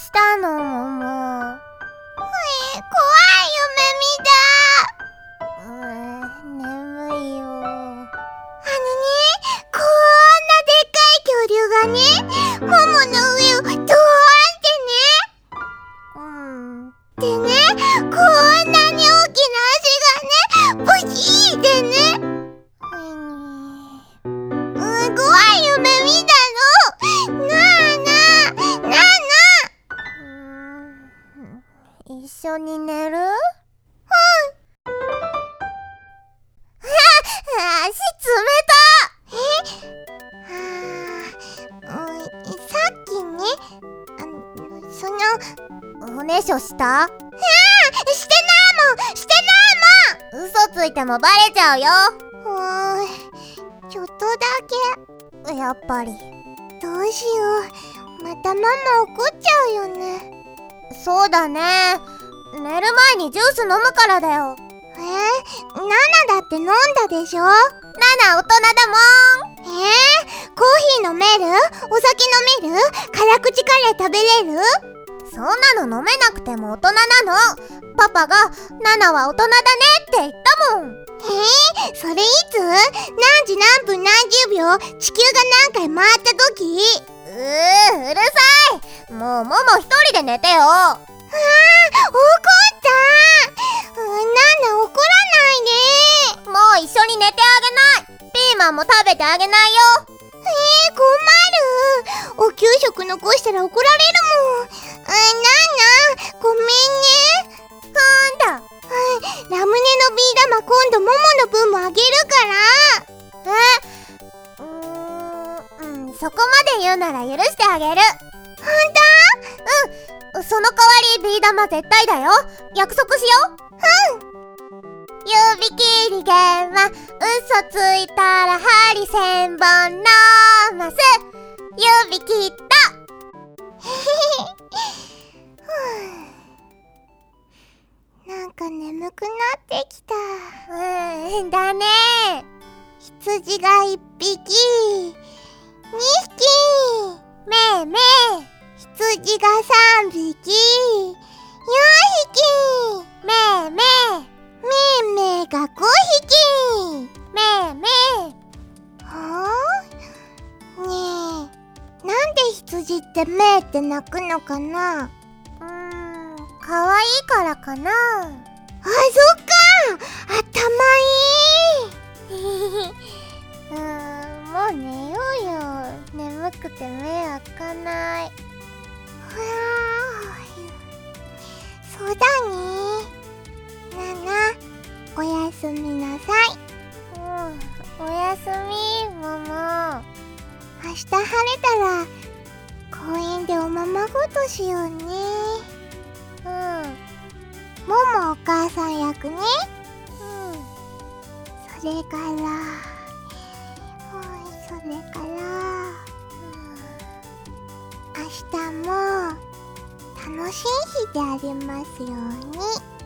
したの、もも。 怖い眠いよ。 こんなでっかい恐竜がね、ももの上をドーンってね。でね、こんなに大きな足がね、ブヒーでね。怖い夢見たの。 一緒に寝る？足冷た。さっきね、 おねしょした？ してないもん。嘘ついてもバレちゃうよ。 ちょっとだけ。やっぱり。 どうしよう。またママ怒っちゃうよね。 そうだね。寝る前にジュース飲むからだよ。 ナナだって飲んだでしょ。ナナ大人だもん。 コーヒー飲める？お酒飲める？辛口カレー食べれる？ そんなの飲めなくても大人なの。パパがナナは大人だねって言ったもん。 それいつ？何時何分何十秒？地球が何回回った時？ うるさい。もうモモ一人で寝てよ。 怒った。ナナ怒らないで。 もう一緒に寝てあげない。ピーマンも食べてあげないよ。 困る。お給食残したら怒られるもん。ナナ、ごめんね。 なんだ。 ラムネのビー玉今度モモの分もあげるから。そこまで言うなら許してあげる。 本当？その代わりビー玉絶対だよ。約束しよう。指切り弦は嘘ついたら針千本のます。指切った。 なんか眠くなってきた。 だね。 羊が1匹、2匹、 めーめー。 羊が3匹、4匹、 めーめー。 めーめーが5匹。 めーめー。 ねえ、なんで羊ってめーって鳴くのかな？ かわいいからかな。 そっか。頭いい。 もう寝ようよ。眠くて目開かない。 そうだね。ナナ、おやすみなさい。 おやすみ、ママ。 明日晴れたら公園でおままごとしようね。ももお母さん役ね。それから明日も楽しい日でありますように。